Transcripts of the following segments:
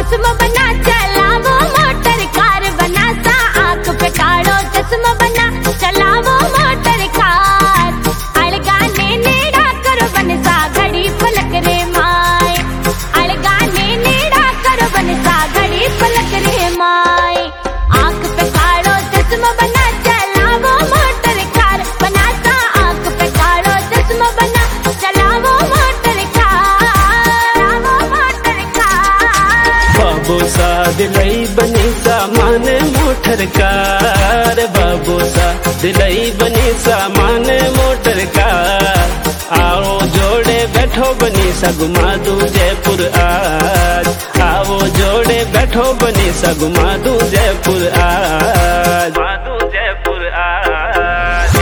चश्मा बना, चलावो मोटर कार बना सा, आंख पे काढ़ो चश्मा बना, चलावो मोटर कार। अड़गाने नेड़ा करो बन सा, घड़ी पलक रे माए। अड़गाने नेड़ा करो बन सा, घड़ी पलक रे माए। आंख पे काढ़ो चश्मा बना, चलावो मोटर कार बना सा, आंख पे काढ़ो चश्मा बना, चलावो मोटर कार, चलावो मोटर कार। बाबू सा दिलई बनी सामान मोटर कार, बाबू सा दिलई बनी सामान मोटर कार। आओ जोड़े बैठो बनी सा घुमा दूं जयपुर आज, आओ जोड़े बैठो बनी सा घुमा दूं जयपुर आज, घुमा दूं जयपुर आज।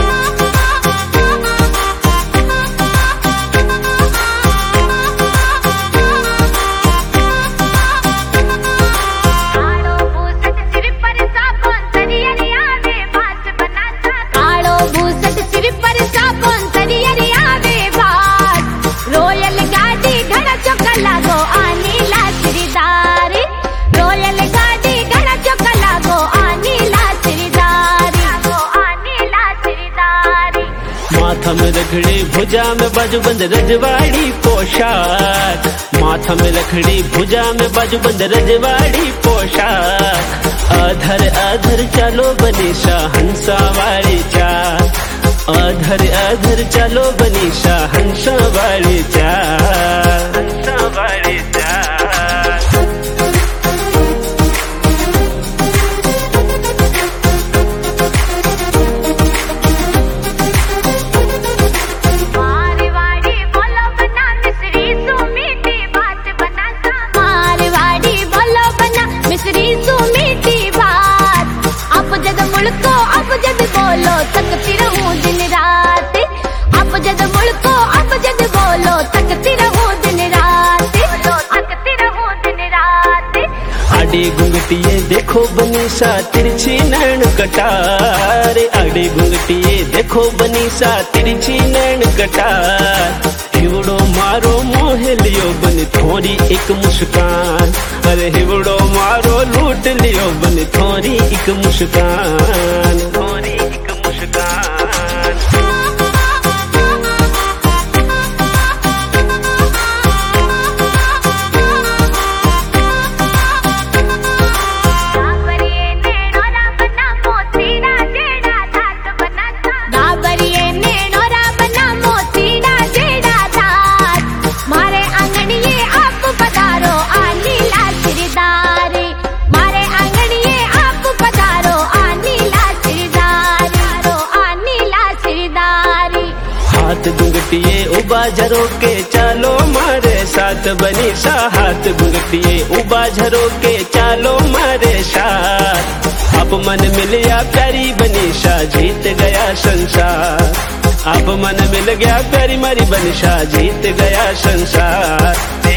माथा में रखड़ी भुजा में बाजू बंद रजवाड़ी पोशाक, माथा में रखड़ी भुजा में बाजू बंद रजवाड़ी पोशाक। अधर अधर चलो बनीशा हंसा वाली चाल, अधर अधर चलो बनीशा हंसा वाली चाल, हंसा वाली चाल। अब जद बोलो तकती रहूं दिन रात, अब जद मुड़को अब जद बोलो तकती रहूं दिन रात, तकती रहूं दिन रात। आड़ी घुंघटिए देखो बनीशा तिरछी नैन कटार, आड़ी घुंघटिए देखो बनीशा तिरछी नैन कटार। हिवड़ो मारो मोह लियो बन थोड़ी एक मुस्कान, अरे हिवड़ो मारो लूट लियो बन थोड़ी एक मुस्कान, थोड़ी एक मुस्कान। हाथ घुंघटिए उबा झरो के चलो मारे साथ बनीशा, हाथ घुंघटिए उबा झरो के चलो मारे साथ। अब मन मिलया प्यारी बनीशा जीत गया संसार, अब मन मिल गया प्यारी मारी बनीशा जीत गया संसार।